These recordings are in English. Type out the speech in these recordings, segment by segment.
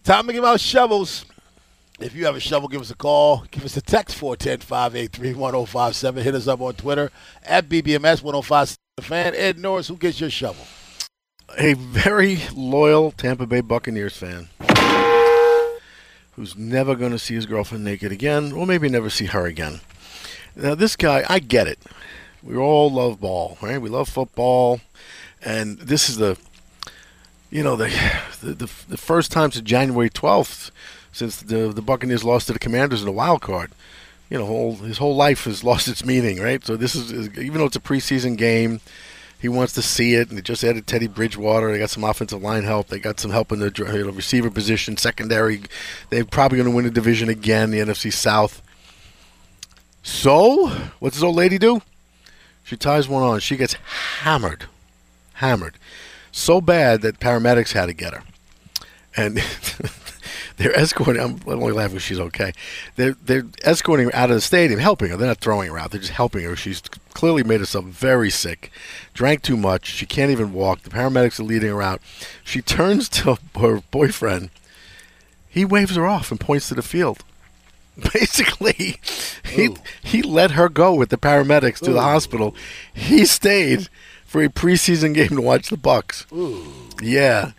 Time to give out shovels. If you have a shovel, give us a call. Give us a text, 410-583-1057. Hit us up on Twitter at BBMS1057 The Fan. Ed Norris, who gets your shovel? A very loyal Tampa Bay Buccaneers fan who's never going to see his girlfriend naked again, or maybe never see her again. Now, this guy, I get it. We all love ball, right? We love football, and this is the first time since January 12th since the Buccaneers lost to the Commanders in the wild card. His whole life has lost its meaning, right? So this is, even though it's a preseason game, he wants to see it, and they just added Teddy Bridgewater. They got some offensive line help. They got some help in the receiver position, secondary. They're probably going to win the division again, the NFC South. So, what's this old lady do? She ties one on. She gets hammered. So bad that paramedics had to get her. And they're escorting. I'm only laughing because she's okay. They're escorting her out of the stadium, helping her. They're not throwing her out. They're just helping her. She's clearly made herself very sick, drank too much. She can't even walk. The paramedics are leading her out. She turns to her boyfriend. He waves her off and points to the field. Basically, he let her go with the paramedics to the hospital. He stayed for a preseason game to watch the Bucs. Yeah.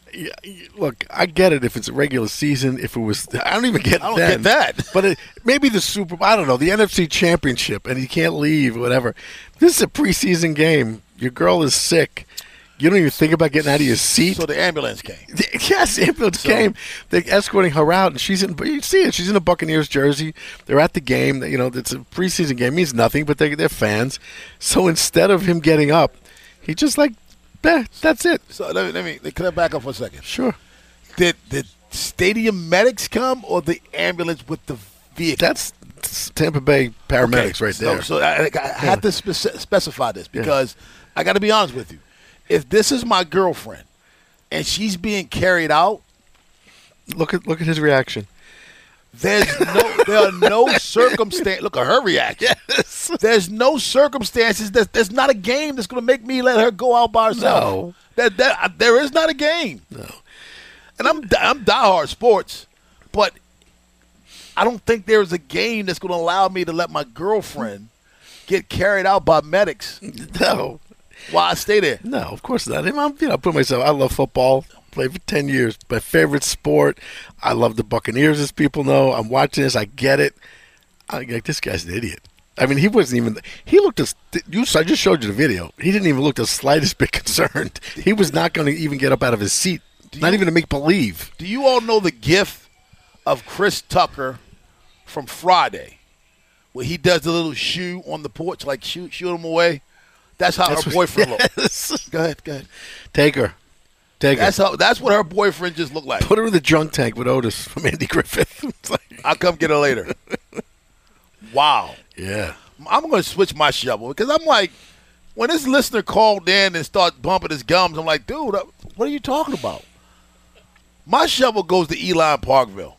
Look, I get it if it's a regular season. If it was, I don't even get that. But maybe the Super Bowl, I don't know, the NFC Championship, and you can't leave or whatever. This is a preseason game. Your girl is sick. You don't even think about getting out of your seat. So the ambulance came. Yes, the ambulance came. They're escorting her out, and she's in. You see it. She's in a Buccaneers jersey. They're at the game. It's a preseason game. It means nothing, but they're fans. So instead of him getting up, he just that's it. So let me can I back up for a second? Sure. Did stadium medics come or the ambulance with the vehicle? That's Tampa Bay paramedics right there. So I had to specify this because I got to be honest with you. If this is my girlfriend and she's being carried out, look at his reaction. There are no circumstances. Look at her reaction. Yes. There's no circumstances. There's not a game that's going to make me let her go out by herself. No. There is not a game. No. And I'm diehard sports, but I don't think there's a game that's going to allow me to let my girlfriend get carried out by medics. No. While I stay there. No, of course not. I put myself. I love football. Played for 10 years. My favorite sport. I love the Buccaneers, as people know. I'm watching this. I get it. This guy's an idiot. I mean, he wasn't even. He looked as. I just showed you the video. He didn't even look the slightest bit concerned. He was not going to even get up out of his seat. Not even to make believe. Do you all know the gif of Chris Tucker from Friday, where he does the little shoe on the porch, like shoot him away? That's how her boyfriend looks. Go ahead. Take her. That's what her boyfriend just looked like. Put her in the drunk tank with Otis from Andy Griffith. I'll come get her later. Wow. Yeah. I'm going to switch my shovel because I'm like, when this listener called in and started bumping his gums, I'm like, dude, what are you talking about? My shovel goes to Eli Parkville.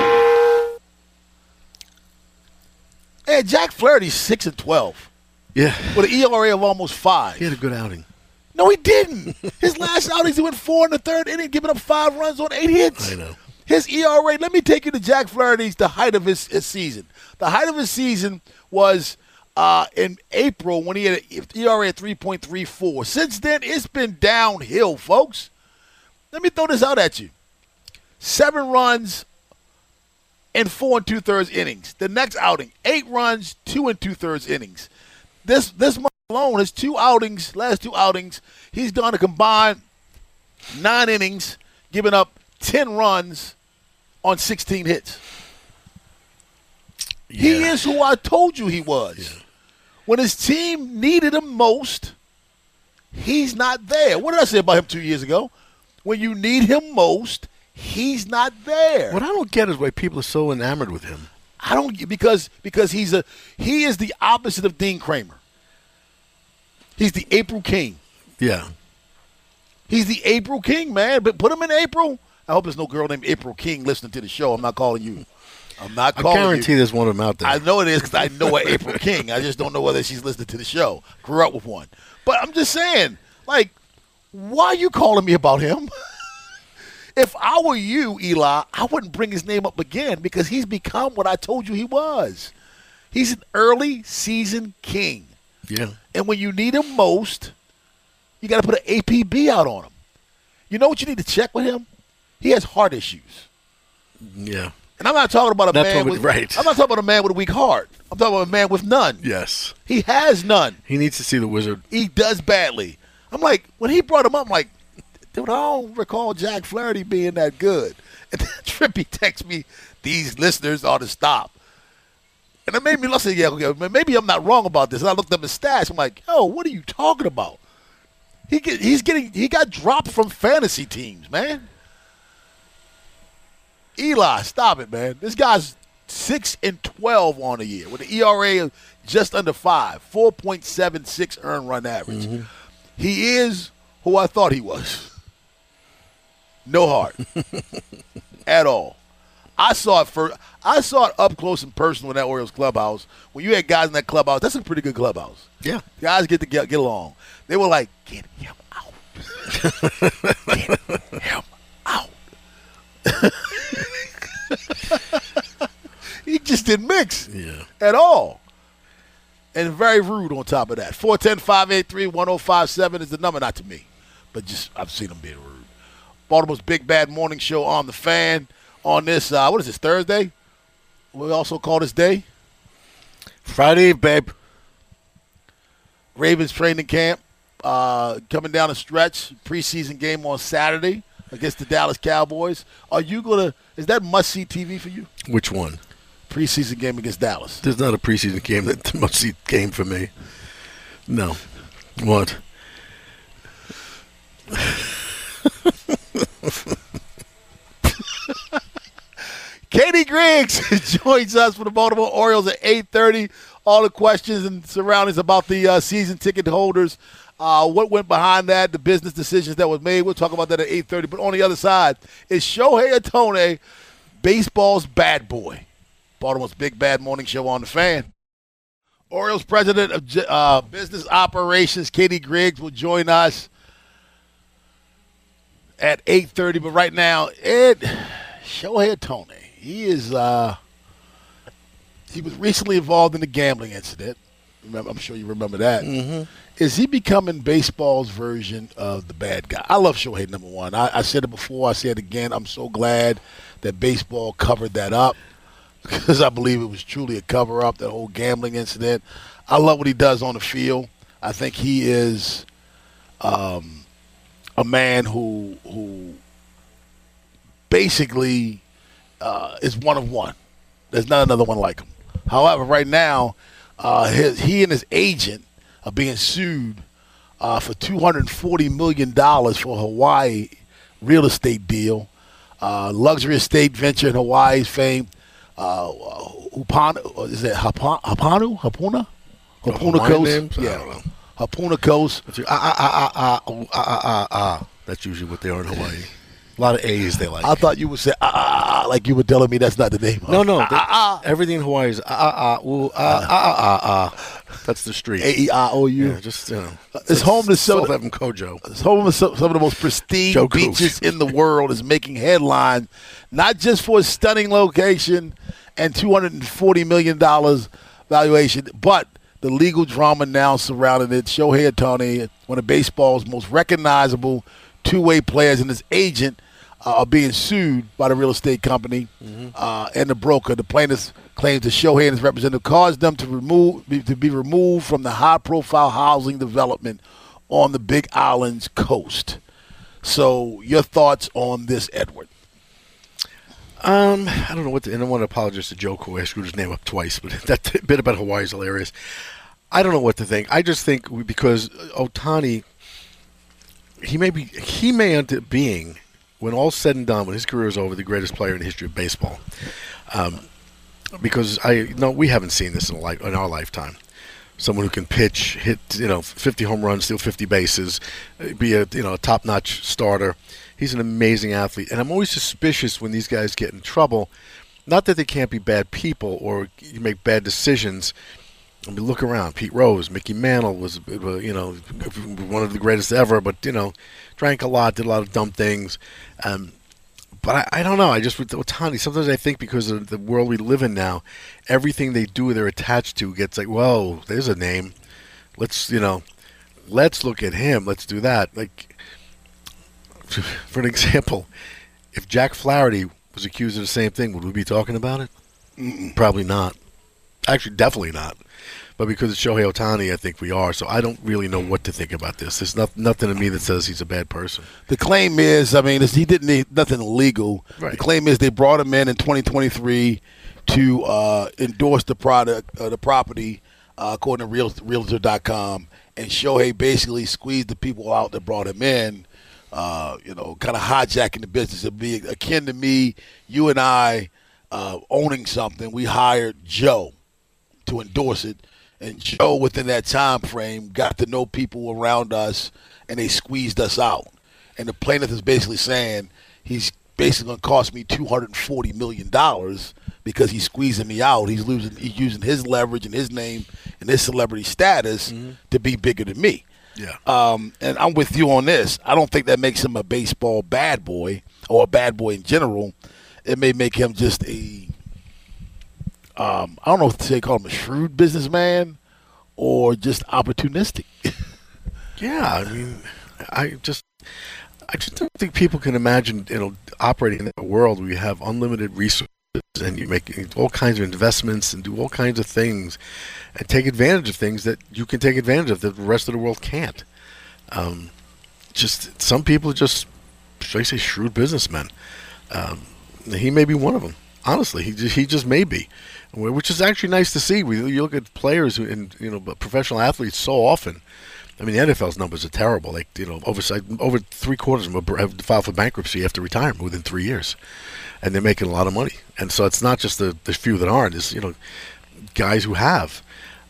Hey, Jack Flaherty's 6-12. Yeah. With an ERA of almost 5. He had a good outing. No, he didn't. His last outings, he went 4 in the third inning, giving up 5 runs on 8 hits. I know. His ERA, let me take you to Jack Flaherty's, the height of his season. The height of his season was in April when he had an ERA at 3.34. Since then, it's been downhill, folks. Let me throw this out at you. 7 runs in 4 2/3 innings. The next outing, 8 runs, 2 2/3 innings. This month alone, his last two outings, he's gone to combine 9 innings, giving up 10 runs on 16 hits. Yeah. He is who I told you he was. Yeah. When his team needed him most, he's not there. What did I say about him 2 years ago? When you need him most, he's not there. What I don't get is why people are so enamored with him. I don't because he is the opposite of Dean Kramer. He's the April King. Yeah. He's the April King, man. But put him in April. I hope there's no girl named April King listening to the show. I'm not calling you. I guarantee there's one of them out there. I know it is because I know an April King. I just don't know whether she's listening to the show. Grew up with one. But I'm just saying, like, why are you calling me about him? If I were you, Eli, I wouldn't bring his name up again because he's become what I told you he was. He's an early season king. Yeah. And when you need him most, you got to put an APB out on him. You know what you need to check with him? He has heart issues. Yeah. And I'm not talking about a man with right. I'm not talking about a man with a weak heart. I'm talking about a man with none. Yes. He has none. He needs to see the Wizard. He does badly. I'm like, when he brought him up, I'm like, dude, I don't recall Jack Flaherty being that good. And then Trippy texts me, these listeners ought to stop. And it made me listen, yeah, okay, maybe I'm not wrong about this. And I looked up his stats. I'm like, yo, what are you talking about? He got dropped from fantasy teams, man. Eli, stop it, man. This guy's 6-12 on the year with an ERA of just under 5, 4.76 earned run average. Mm-hmm. He is who I thought he was. No heart at all. I saw it up close and personal in that Orioles clubhouse. When you had guys in that clubhouse, that's a pretty good clubhouse. Yeah. Guys get along. They were like, get him out. Get him out. He just didn't mix at all. And very rude on top of that. 410-583-1057 is the number, not to me. But just I've seen him being rude. Baltimore's Big Bad Morning Show on the Fan on this, what is this, Thursday? We also call this day? Friday, babe. Ravens training camp coming down the stretch. Preseason game on Saturday against the Dallas Cowboys. Are you going to – is that must-see TV for you? Which one? Preseason game against Dallas. There's not a preseason game that's a must-see game for me. No. What? Katie Griggs joins us for the Baltimore Orioles at 8:30. All the questions and surroundings about the season ticket holders, what went behind that, the business decisions that was made. We'll talk about that at 8:30. But on the other side is Shohei Ohtani, baseball's bad boy. Baltimore's Big Bad Morning Show on the Fan. Orioles president of business operations, Katie Griggs, will join us at 8:30. But right now, Shohei Ohtani. He is. He was recently involved in a gambling incident. I'm sure you remember that. Mm-hmm. Is he becoming baseball's version of the bad guy? I love Shohei, number one. I said it before. I say it again. I'm so glad that baseball covered that up because I believe it was truly a cover-up, that whole gambling incident. I love what he does on the field. I think he is a man who basically is one of one. There's not another one like him. However, right now, he and his agent are being sued for $240 million for a Hawaii real estate deal, luxury estate venture in Hawaii's famed Hapuna Coast. Yeah, Hapuna Coast. That's usually what they are in Hawaii. A lot of A's they like. I thought you would say like you were telling me that's not the name. No. Everything in Hawaii is That's the street. A-E-I-O-U. Yeah, just it's home to some of Kojo. It's home to some of the most pristine beaches in the world. Is making headlines, not just for a stunning location and $240 million valuation, but the legal drama now surrounding it. Shohei Ohtani, one of baseball's most recognizable two-way players, and his agent are being sued by the real estate company and the broker. The plaintiff claims that Shohei and his representative caused them to be removed from the high-profile housing development on the Big Island's coast. So, your thoughts on this, Edward? I don't know and I want to apologize to Joe who I screwed his name up twice, but that bit about Hawaii is hilarious. I don't know what to think. I just think because Ohtani, he may end up being, when all's said and done, when his career is over, the greatest player in the history of baseball. Because we haven't seen this in our lifetime. Someone who can pitch, hit 50 home runs, steal 50 bases, be a top-notch starter. He's an amazing athlete, and I'm always suspicious when these guys get in trouble. Not that they can't be bad people or you make bad decisions. I mean, look around. Pete Rose, Mickey Mantle was, one of the greatest ever, but drank a lot, did a lot of dumb things. But I don't know. I just with Ohtani, sometimes I think because of the world we live in now, everything they do, they're attached to, gets like, whoa, there's a name. Let's look at him. Let's do that. Like, for an example, if Jack Flaherty was accused of the same thing, would we be talking about it? Probably not. Actually, definitely not. But because it's Shohei Ohtani, I think we are. So I don't really know what to think about this. There's nothing to me that says he's a bad person. The claim is, he didn't need nothing illegal. Right. The claim is they brought him in 2023 to endorse the property, according to Realtor.com. And Shohei basically squeezed the people out that brought him in, kind of hijacking the business. It'd be akin to me, you and I, owning something. We hired Joe to endorse it. And Joe, within that time frame, got to know people around us, and they squeezed us out. And the plaintiff is basically saying he's basically going to cost me $240 million because he's squeezing me out. He's using his leverage and his name and his celebrity status to be bigger than me. Yeah. And I'm with you on this. I don't think that makes him a baseball bad boy or a bad boy in general. It may make him just I don't know if they call him a shrewd businessman or just opportunistic. Yeah, I just don't think people can imagine, operating in a world where you have unlimited resources and you make all kinds of investments and do all kinds of things and take advantage of things that you can take advantage of that the rest of the world can't. Just some people should I say, shrewd businessmen. He may be one of them. Honestly, he just may be, which is actually nice to see. You look at players professional athletes so often. I mean, the NFL's numbers are terrible. Like, over 3/4 of them have filed for bankruptcy after retirement within 3 years, and they're making a lot of money. And so it's not just the few that aren't. It's guys who have.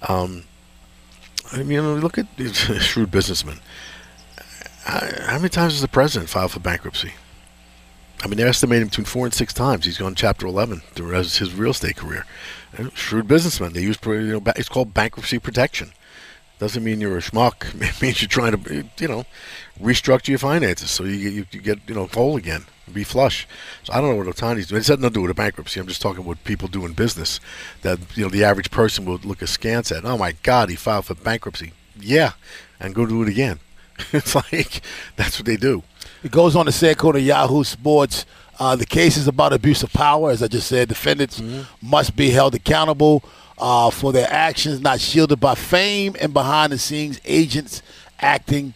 Look at shrewd businessmen. How many times has the president filed for bankruptcy? They're estimating between 4 and 6 times he's gone Chapter 11 through his real estate career. Shrewd businessman. They use, it's called bankruptcy protection. Doesn't mean you're a schmuck. It means you're trying to, restructure your finances so you get whole again, be flush. So I don't know what Ohtani's doing. It has nothing to do with a bankruptcy. I'm just talking about what people do in business that the average person would look askance at. Oh my God, he filed for bankruptcy. Yeah, and go do it again. It's like that's what they do. It goes on to say, according to Yahoo Sports, the case is about abuse of power. As I just said, defendants must be held accountable for their actions, not shielded by fame and behind-the-scenes agents acting.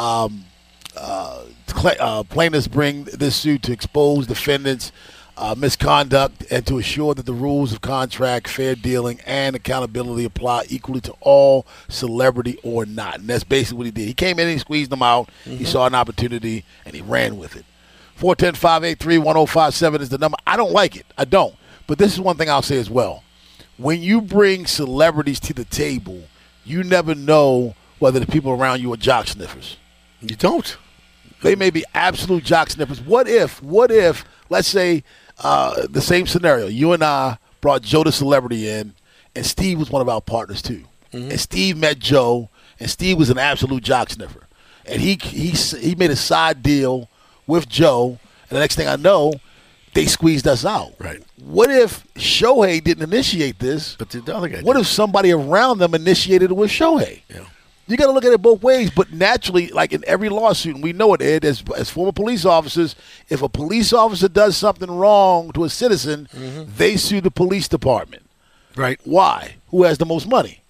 Plaintiffs bring this suit to expose defendants' misconduct and to assure that the rules of contract, fair dealing, and accountability apply equally to all, celebrity or not. And that's basically what he did. He came in and he squeezed them out. He saw an opportunity, and he ran with it. 410-583-1057 is the number. I don't like it. I don't. But this is one thing I'll say as well. When you bring celebrities to the table, you never know whether the people around you are jock sniffers. You don't. They may be absolute jock sniffers. What if, let's say, the same scenario, you and I brought Joe the celebrity in, and Steve was one of our partners too. And Steve met Joe, and Steve was an absolute jock sniffer. And he made a side deal with Joe, and the next thing I know, they squeezed us out. Right. What if Shohei didn't initiate this? But the other guy what if somebody around them initiated it with Shohei? Yeah. You got to look at it both ways, but naturally, like in every lawsuit, and we know it, Ed, as former police officers, if a police officer does something wrong to a citizen, they sue the police department. Right. Why? Who has the most money?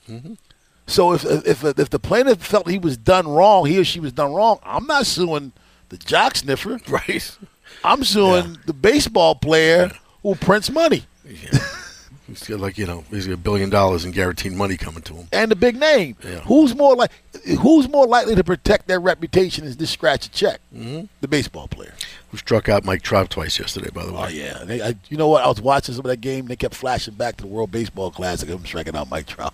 So if the plaintiff felt he was done wrong, he or she was done wrong, I'm not suing the jock sniffer. Right. I'm suing the baseball player who prints money. Yeah. He's got he's got $1 billion in guaranteed money coming to him, and the big name. Yeah. Who's more likely to protect their reputation is this scratch a check? The baseball player who struck out Mike Trout twice yesterday. By the way. Oh yeah, you know what? I was watching some of that game. They kept flashing back to the World Baseball Classic. I'm striking out Mike Trout.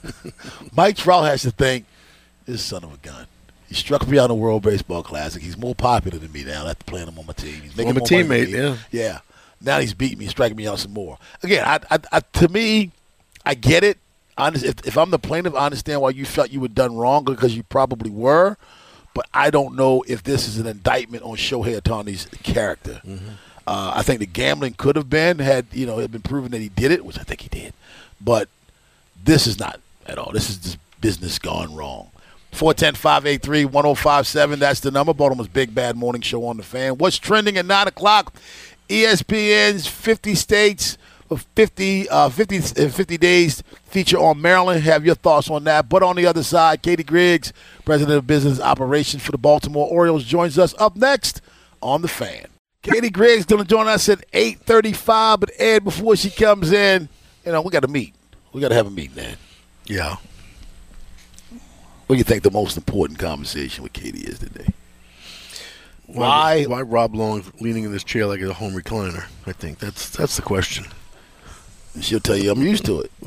Mike Trout has to think, this son of a gun. He struck me out in the World Baseball Classic. He's more popular than me now after playing him on my team. He's making more teammate. Yeah. Yeah. Now he's beating me, striking me out some more. Again, to me, I get it. If I'm the plaintiff, I understand why you felt you were done wrong because you probably were. But I don't know if this is an indictment on Shohei Ohtani's character. I think the gambling could have been had it been proven that he did it, which I think he did. But this is not at all. This is just business gone wrong. 410-583-1057. That's the number. Baltimore's Big Bad Morning Show on the Fan. What's trending at 9 o'clock? ESPN's 50 States, 50 Days feature on Maryland. Have your thoughts on that. But on the other side, Katie Griggs, President of Business Operations for the Baltimore Orioles, joins us up next on the Fan. Katie Griggs going to join us at 8:35. But, Ed, before she comes in, we got to meet. We got to have a meeting, Ed. Yeah. What do you think the most important conversation with Katie is today? Why Rob Long leaning in this chair like a home recliner? I think that's the question. She'll tell you I'm used to it.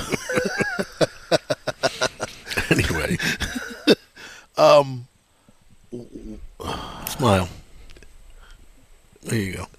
Anyway. Smile. There you go.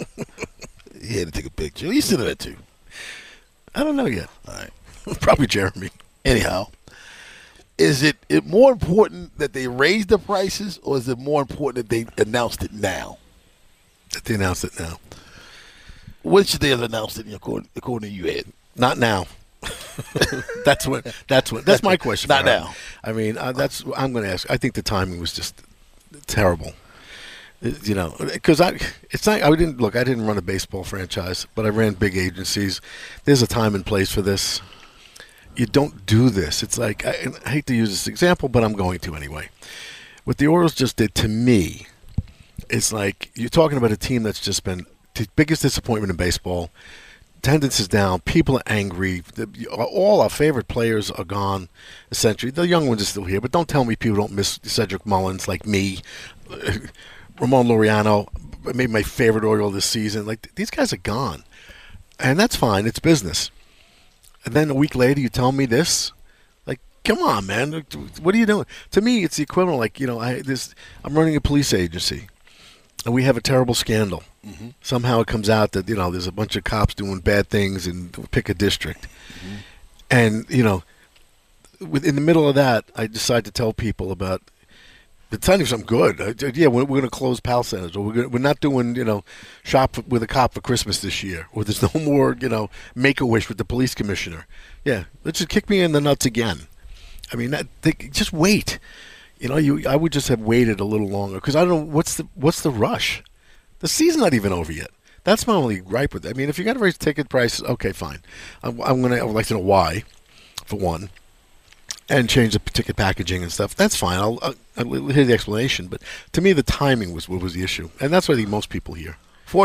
He had to take a picture. Who you sitting at too? I don't know yet. All right. Probably Jeremy. Anyhow. Is it more important that they raised the prices, or is it more important that they announced it now? That they announced it now. When should they have announced it, according to you, Ed? Not now. That's my question. Not now. I mean, I'm going to ask. I think the timing was just terrible. Because I didn't run a baseball franchise, but I ran big agencies. There's a time and place for this. You don't do this. It's like, I hate to use this example, but I'm going to anyway. What the Orioles just did to me, it's like you're talking about a team that's just been the biggest disappointment in baseball. Attendance is down. People are angry. All our favorite players are gone, essentially. The young ones are still here, but don't tell me people don't miss Cedric Mullins like me. Ramon Laureano, maybe my favorite Oriole this season. Like, these guys are gone. And that's fine. It's business. And then a week later, you tell me this? Like, come on, man. What are you doing? To me, it's the equivalent. Like, I'm running a police agency, and we have a terrible scandal. Mm-hmm. Somehow it comes out that, there's a bunch of cops doing bad things in pick a district. Mm-hmm. And, in the middle of that, I decide to tell people about it's not even something good. We're going to close PAL centers, or we're not doing, shop with a cop for Christmas this year, or there's no more, Make-A-Wish with the police commissioner. Yeah, let's just kick me in the nuts again. I mean, just wait. I would just have waited a little longer, because I don't know what's the rush. The season's not even over yet. That's my only gripe with it. I mean, if you got to raise ticket prices, okay, fine. I would like to know why, for one. And change the ticket packaging and stuff. That's fine. I'll hear the explanation. But to me, the timing was what was the issue. And that's what I think most people hear.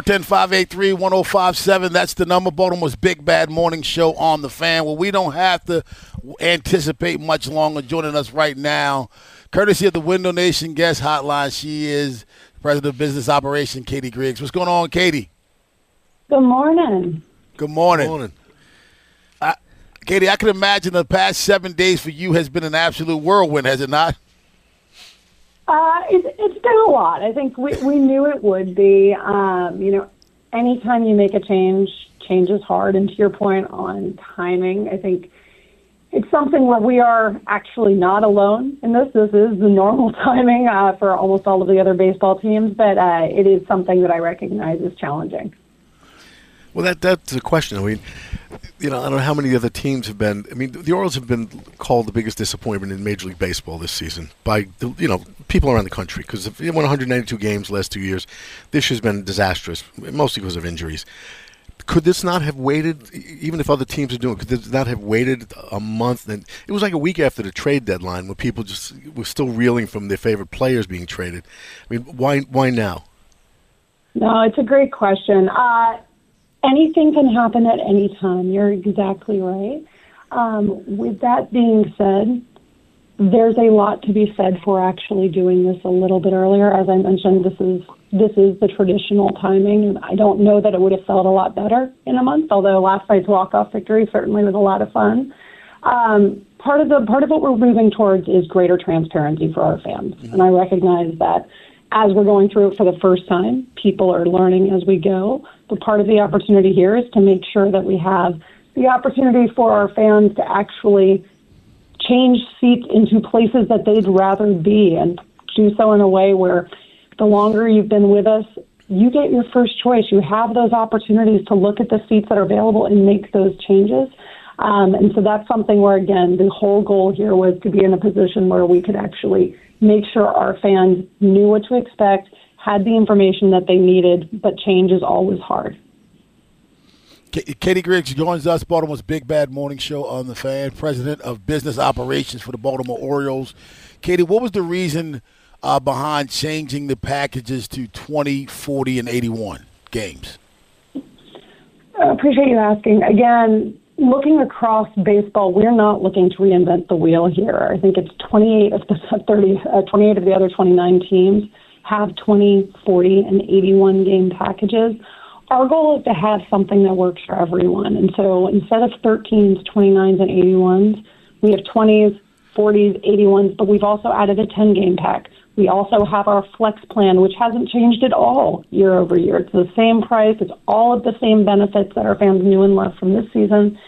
410-583-1057. That's the number. Baltimore's Big Bad Morning Show on the Fan. Well, we don't have to anticipate much longer. Joining us right now, courtesy of the Window Nation Guest Hotline, she is President of Business Operations, Katie Griggs. What's going on, Katie? Good morning. Good morning. Good morning. Katie, I can imagine the past 7 days for you has been an absolute whirlwind, has it not? It's been a lot. I think we knew it would be. Anytime you make a change is hard. And to your point on timing, I think it's something where we are actually not alone in this. This is the normal timing for almost all of the other baseball teams, but it is something that I recognize as challenging. Well, that's a question. I mean, I don't know how many other teams have been. I mean, the Orioles have been called the biggest disappointment in Major League Baseball this season by, people around the country, because they won 192 games the last 2 years. This year's been disastrous, mostly because of injuries. Could this not have waited, even if other teams are doing it, could this not have waited a month? And it was like a week after the trade deadline when people just were still reeling from their favorite players being traded. I mean, why now? No, it's a great question. Anything can happen at any time. You're exactly right. With that being said, there's a lot to be said for actually doing this a little bit earlier. As I mentioned, this is the traditional timing, and I don't know that it would have felt a lot better in a month, although last night's walk-off victory certainly was a lot of fun. Part of what we're moving towards is greater transparency for our fans, and I recognize that as we're going through it for the first time, people are learning as we go. But part of the opportunity here is to make sure that we have the opportunity for our fans to actually change seats into places that they'd rather be, and do so in a way where the longer you've been with us, you get your first choice. You have those opportunities to look at the seats that are available and make those changes. And so that's something where, again, the whole goal here was to be in a position where we could actually make sure our fans knew what to expect, had the information that they needed, but change is always hard. Katie Griggs joins us, Baltimore's Big Bad Morning Show on The Fan, president of business operations for the Baltimore Orioles. Katie, what was the reason behind changing the packages to 20, 40, and 81 games? I appreciate you asking. Again, looking across baseball, we're not looking to reinvent the wheel here. I think it's 28 of the other 29 teams have 20, 40, and 81 game packages. Our goal is to have something that works for everyone. And so instead of 13s, 29s, and 81s, we have 20s, 40s, 81s, but we've also added a 10-game pack. We also have our flex plan, which hasn't changed at all year over year. It's the same price. It's all of the same benefits that our fans knew and loved from this season.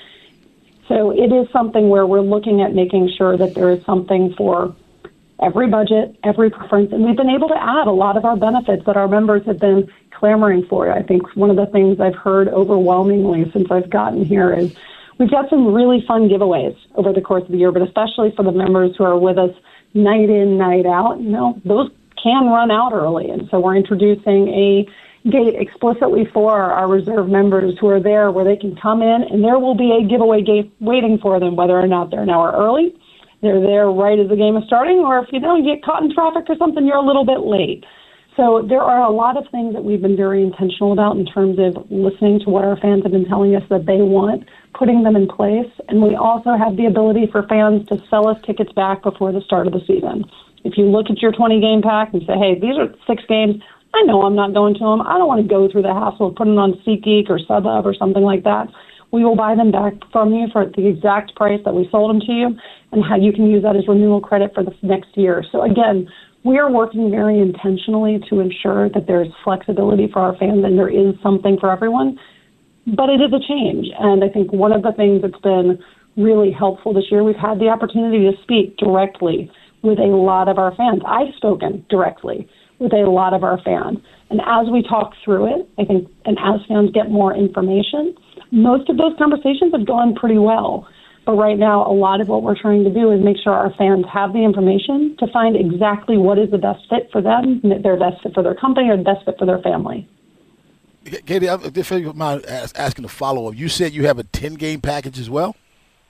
So it is something where we're looking at making sure that there is something for every budget, every preference, and we've been able to add a lot of our benefits that our members have been clamoring for. I think one of the things I've heard overwhelmingly since I've gotten here is we've got some really fun giveaways over the course of the year, but especially for the members who are with us night in, night out, those can run out early. And so we're introducing a gate explicitly for our reserve members who are there where they can come in and there will be a giveaway gate waiting for them, whether or not they're an hour early, they're there right as the game is starting, or if you get caught in traffic or something, you're a little bit late. So there are a lot of things that we've been very intentional about in terms of listening to what our fans have been telling us that they want, putting them in place, and we also have the ability for fans to sell us tickets back before the start of the season. If you look at your 20-game pack and say, hey, these are 6 games, I know I'm not going to them. I don't want to go through the hassle of putting them on SeatGeek or StubHub or something like that. We will buy them back from you for the exact price that we sold them to you, and how you can use that as renewal credit for the next year. So again, we are working very intentionally to ensure that there's flexibility for our fans and there is something for everyone, but it is a change. And I think one of the things that's been really helpful this year, we've had the opportunity to speak directly with a lot of our fans. I've spoken directly with a lot of our fans. And as we talk through it, I think, and as fans get more information, most of those conversations have gone pretty well. But right now, a lot of what we're trying to do is make sure our fans have the information to find exactly what is the best fit for them, their best fit for their company, or the best fit for their family. Katie, if you mind asking a follow-up, you said you have a 10-game package as well?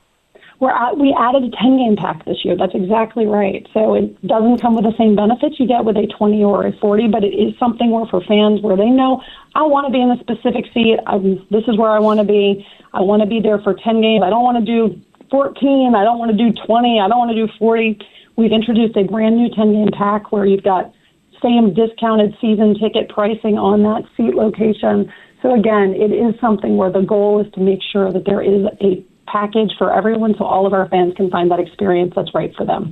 We added a 10-game pack this year. That's exactly right. So it doesn't come with the same benefits you get with a 20 or a 40, but it is something where for fans where they know, I want to be in a specific seat. This is where I want to be. I want to be there for 10 games. I don't want to do 14. I don't want to do 20. I don't want to do 40. We've introduced a brand new 10-game pack where you've got same discounted season ticket pricing on that seat location. So again, it is something where the goal is to make sure that there is a package for everyone so all of our fans can find that experience that's right for them.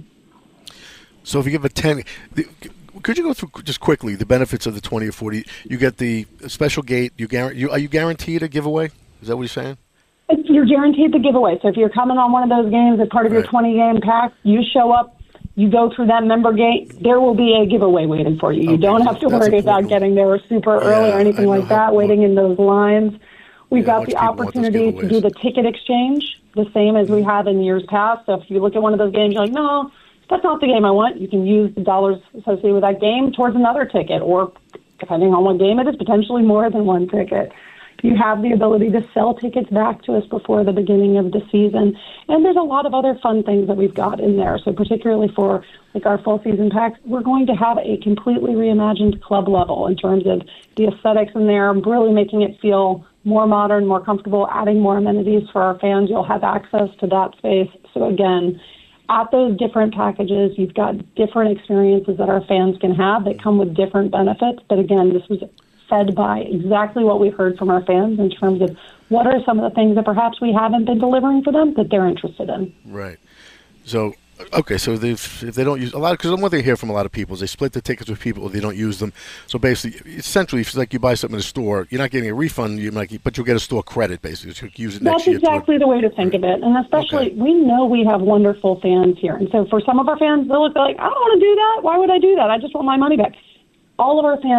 So if you give a 10, could you go through just quickly the benefits of the 20 or 40? You get the special gate. Are you guaranteed a giveaway? Is that what you're saying? You're guaranteed the giveaway. So if you're coming on one of those games as part of your 20-game pack, you show up, you go through that member gate, there will be a giveaway waiting for you. You don't have to worry about getting there super early or anything like that, waiting in those lines. We've got the opportunity to do the ticket exchange, the same as we have in years past. So if you look at one of those games, you're like, no, that's not the game I want. You can use the dollars associated with that game towards another ticket, or depending on what game it is, potentially more than one ticket. You have the ability to sell tickets back to us before the beginning of the season. And there's a lot of other fun things that we've got in there. So particularly for our full season packs, we're going to have a completely reimagined club level in terms of the aesthetics in there, really making it feel more modern, more comfortable, adding more amenities for our fans. You'll have access to that space. So again, at those different packages, you've got different experiences that our fans can have that come with different benefits. But again, this was fed by exactly what we've heard from our fans in terms of what are some of the things that perhaps we haven't been delivering for them that they're interested in. Right. So, okay, so if they don't use a lot, because one thing I hear from a lot of people is they split the tickets with people or they don't use them. So basically, essentially, if it's like you buy something in a store, you're not getting a refund, but you'll get a store credit, basically. So you can use it next year. That's exactly the way to think of it. And especially, we know we have wonderful fans here. And so for some of our fans, they'll look like, I don't want to do that. Why would I do that? I just want my money back. All of our fans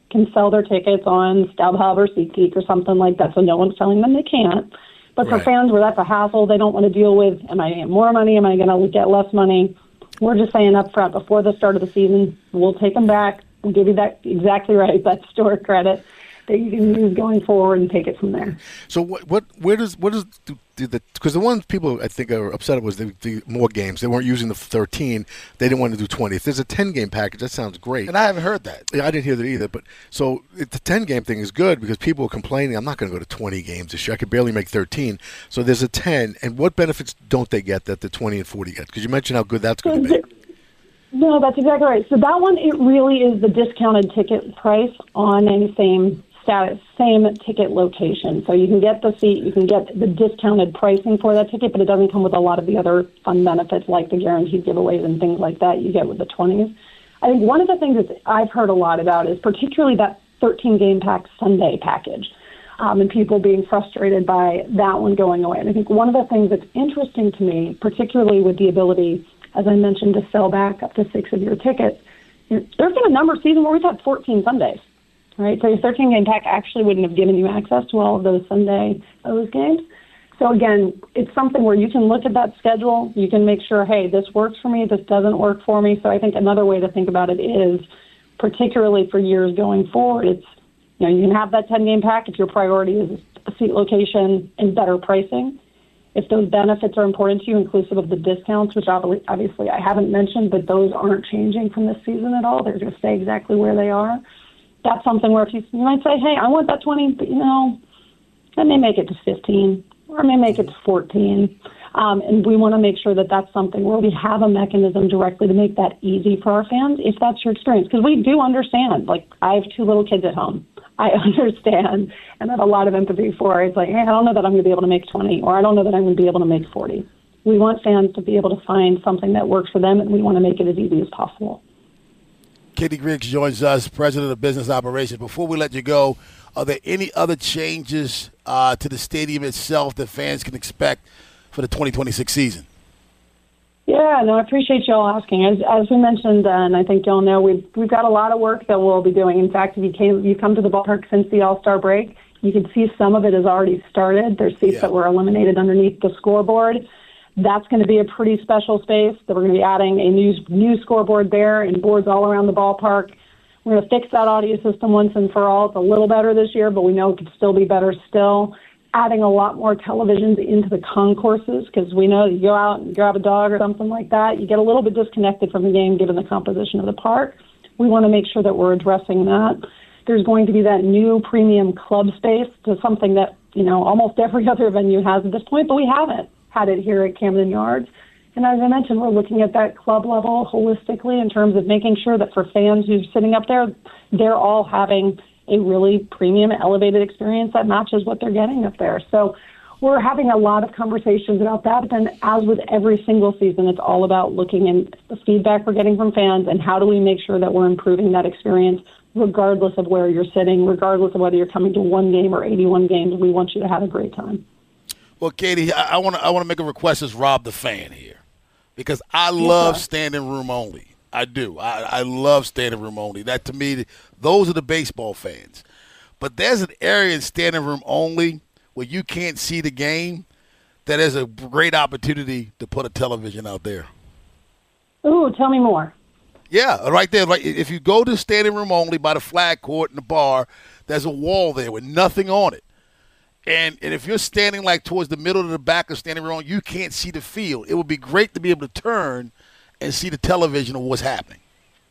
can sell their tickets on StubHub or SeatGeek or something like that, so no one's telling them they can't. But for fans where that's a hassle they don't want to deal with, am I getting more money, am I going to get less money? We're just saying up front, before the start of the season, we'll take them back. We'll give you that exactly right, that store credit that you can use going forward and take it from there. So where does because the ones people I think are upset was the more games. They weren't using the 13. They didn't want to do 20. If there's a 10-game package, that sounds great. And I haven't heard that. Yeah, I didn't hear that either. But so the 10-game thing is good because people are complaining, I'm not going to go to 20 games this year. I could barely make 13. So there's a 10. And what benefits don't they get that the 20 and 40 get? Because you mentioned how good that's going to be. No, that's exactly right. So that one, it really is the discounted ticket price on a same ticket location. So you can get the seat, you can get the discounted pricing for that ticket, but it doesn't come with a lot of the other fun benefits like the guaranteed giveaways and things like that you get with the 20s. I think one of the things that I've heard a lot about is particularly that 13-game pack Sunday package, and people being frustrated by that one going away. And I think one of the things that's interesting to me, particularly with the ability, as I mentioned, to sell back up to 6 of your tickets, there's been a number of seasons where we've had 14 Sundays. Right, so your 13-game pack actually wouldn't have given you access to all of those games. So again, it's something where you can look at that schedule. You can make sure, hey, this works for me, this doesn't work for me. So I think another way to think about it is, particularly for years going forward, it's, you can have that 10-game pack if your priority is a seat location and better pricing. If those benefits are important to you, inclusive of the discounts, which obviously I haven't mentioned, but those aren't changing from this season at all. They're going to stay exactly where they are. That's something where if you might say, hey, I want that 20, but, I may make it to 15 or I may make it to 14. And we want to make sure that that's something where we have a mechanism directly to make that easy for our fans, if that's your experience. Because we do understand, like, I have 2 little kids at home. I understand and have a lot of empathy for it. It's like, hey, I don't know that I'm going to be able to make 20, or I don't know that I'm going to be able to make 40. We want fans to be able to find something that works for them, and we want to make it as easy as possible. Katie Griggs joins us, President of Business Operations. Before we let you go, are there any other changes to the stadium itself that fans can expect for the 2026 season? Yeah, no, I appreciate you all asking. As we mentioned, and I think y'all know, we've got a lot of work that we'll be doing. In fact, if you've come to the ballpark since the All-Star break, you can see some of it has already started. There's seats that were eliminated underneath the scoreboard. That's going to be a pretty special space that we're going to be adding a new scoreboard there and boards all around the ballpark. We're going to fix that audio system once and for all. It's a little better this year, but we know it could still be better still. Adding a lot more televisions into the concourses, because we know you go out and grab a dog or something like that, you get a little bit disconnected from the game given the composition of the park. We want to make sure that we're addressing that. There's going to be that new premium club space, to something that almost every other venue has at this point, but we haven't had it here at Camden Yards. And as I mentioned, we're looking at that club level holistically in terms of making sure that for fans who are sitting up there, they're all having a really premium, elevated experience that matches what they're getting up there. So we're having a lot of conversations about that. But then, as with every single season, it's all about looking at the feedback we're getting from fans and how do we make sure that we're improving that experience regardless of where you're sitting, regardless of whether you're coming to 1 game or 81 games. We want you to have a great time. Well, Katie, I want to make a request as Rob the fan here, because I love standing room only. I do. I love standing room only. That, to me, those are the baseball fans. But there's an area in standing room only where you can't see the game that is a great opportunity to put a television out there. Ooh, tell me more. Yeah, right there. Right. If you go to standing room only by the flag court and the bar, there's a wall there with nothing on it. And if you're standing like towards the middle of the back of standing room, you can't see the field. It would be great to be able to turn and see the television of what's happening.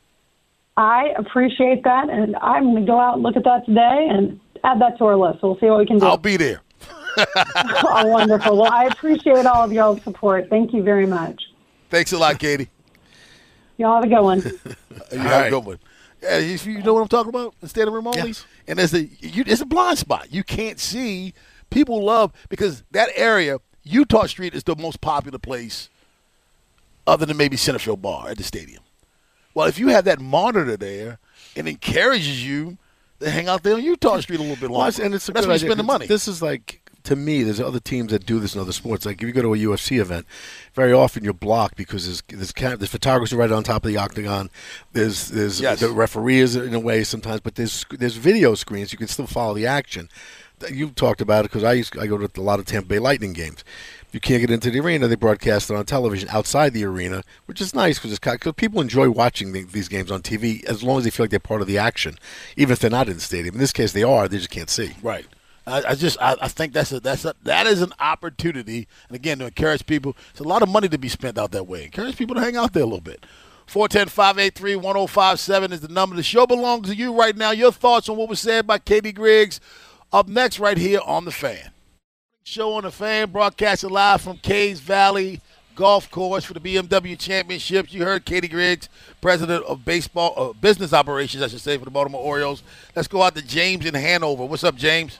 I appreciate that, and I'm going to go out and look at that today and add that to our list. So we'll see what we can do. I'll be there. Oh, wonderful. Well, I appreciate all of y'all's support. Thank you very much. Thanks a lot, Katie. Y'all have a good one. You have a good one. Yeah, you know what I'm talking about? The standing room only? Yes. And it's a blind spot. You can't see. People love, because that area, Utah Street is the most popular place other than maybe Centerfield Bar at the stadium. Well, if you have that monitor there, it encourages you to hang out there on Utah Street a little bit longer. And it's a That's good where you idea. spend the money. This is like to me, there's other teams that do this in other sports. Like if you go to a UFC event, very often you're blocked because there's photographers right on top of the octagon. There's the referee is in a way sometimes, but there's video screens. You can still follow the action. You talked about it because I go to a lot of Tampa Bay Lightning games. You can't get into the arena. They broadcast it on television outside the arena, which is nice because people enjoy watching these games on TV as long as they feel like they're part of the action, even if they're not in the stadium. In this case, they are. They just can't see. Right. I think that is an opportunity, and again, to encourage people. It's a lot of money to be spent out that way. Encourage people to hang out there a little bit. 410-583-1057 is the number. The show belongs to you right now. Your thoughts on what was said by Katie Griggs up next right here on The Fan. Show on The Fan, broadcasting live from Caves Valley Golf Course for the BMW Championships. You heard Katie Griggs, president of business operations, I should say, for the Baltimore Orioles. Let's go out to James in Hanover. What's up, James?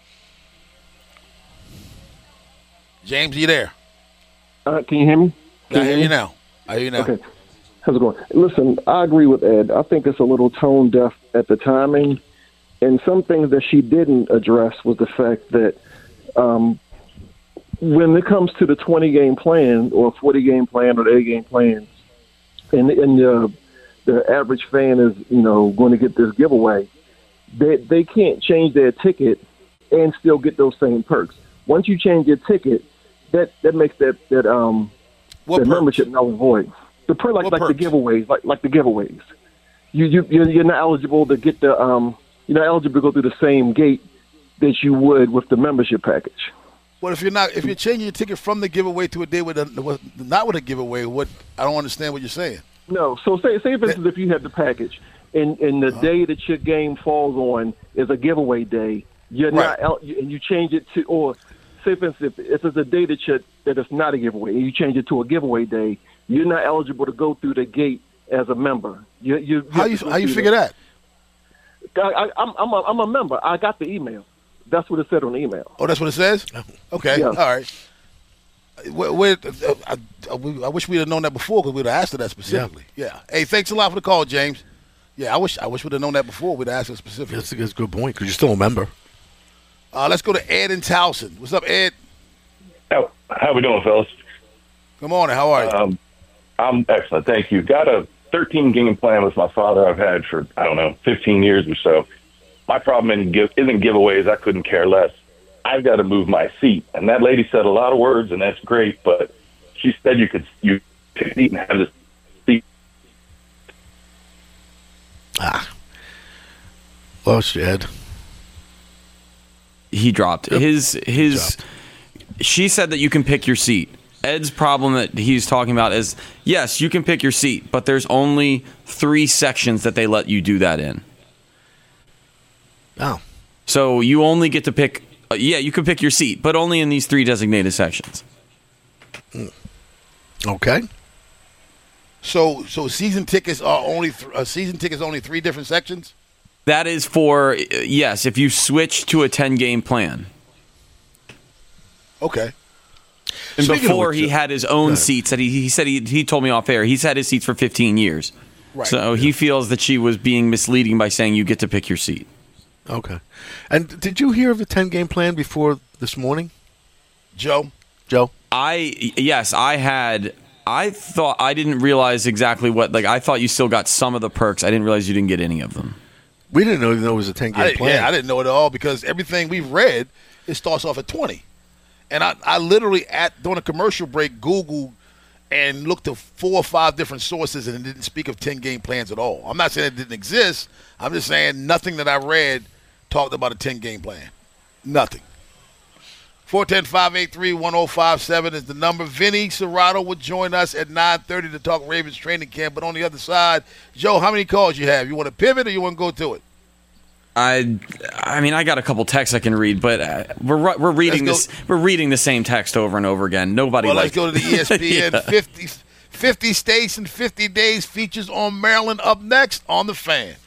James, are you there? Can you hear me? I hear you now. Okay. How's it going? Listen, I agree with Ed. I think it's a little tone deaf at the timing. And some things that she didn't address was the fact that when it comes to the 20-game plan or 40-game plan or the 8-game plans, and the average fan is, going to get this giveaway, they can't change their ticket and still get those same perks. Once you change your ticket, that makes that membership null and void. The like the giveaways, like the giveaways. You're not eligible to get the you're not eligible to go through the same gate that you would with the membership package. Well, if you're changing your ticket from the giveaway to a day not with a giveaway, I don't understand what you're saying. No, so say for instance, if you have the package and the day that your game falls on is a giveaway day, you're right. And you change it to, or say for instance, if it's a day that it's not a giveaway and you change it to a giveaway day, you're not eligible to go through the gate as a member. How you figure that? I'm a member. I got the email. That's what it said on the email. Oh, that's what it says? Okay, yeah. All right. I wish we'd have known that before because we'd have asked her that specifically. Yeah. Hey, thanks a lot for the call, James. Yeah, I wish we'd have known that before. We'd have asked her specifically. That's a good point because you're still a member. Let's go to Ed in Towson. What's up, Ed? How we doing, fellas? Good morning. How are you? I'm excellent, thank you. Got a 13-game plan with my father I've had for, 15 years or so. My problem isn't giveaways. I couldn't care less. I've got to move my seat. And that lady said a lot of words, and that's great, but she said you pick a seat and have this seat. Lost you, Ed. He dropped. Yep. She said that you can pick your seat. Ed's problem that he's talking about is, yes, you can pick your seat, but there's only 3 sections that they let you do that in. Oh. So you only get to pick, you can pick your seat, but only in these 3 designated sections. Okay. So season tickets are only 3 different sections? That is for, yes, if you switch to a 10-game plan. Okay. And before he had his own seats that he said he told me off air. He's had his seats for 15 years. Right. So he feels that she was being misleading by saying you get to pick your seat. Okay. And did you hear of the 10-game plan before this morning? Joe? Yes, I had. I thought I didn't realize exactly what. I thought you still got some of the perks. I didn't realize you didn't get any of them. We didn't know it was a 10-game plan. Yeah, I didn't know it at all because everything we've read, it starts off at 20. And I literally, during a commercial break, Googled and looked at 4 or 5 different sources and it didn't speak of 10-game plans at all. I'm not saying it didn't exist. I'm just saying nothing that I read talked about a 10-game plan. Nothing. 410-583-1057 is the number. Vinny Serrato will join us at 9:30 to talk Ravens training camp. But on the other side, Joe, how many calls you have? You want to pivot or you want to go to it? I mean, I got a couple texts I can read, but we're reading this. We're reading the same text over and over again. Nobody. Well, let's go to the ESPN 50 states in 50 days features on Maryland up next on The Fan.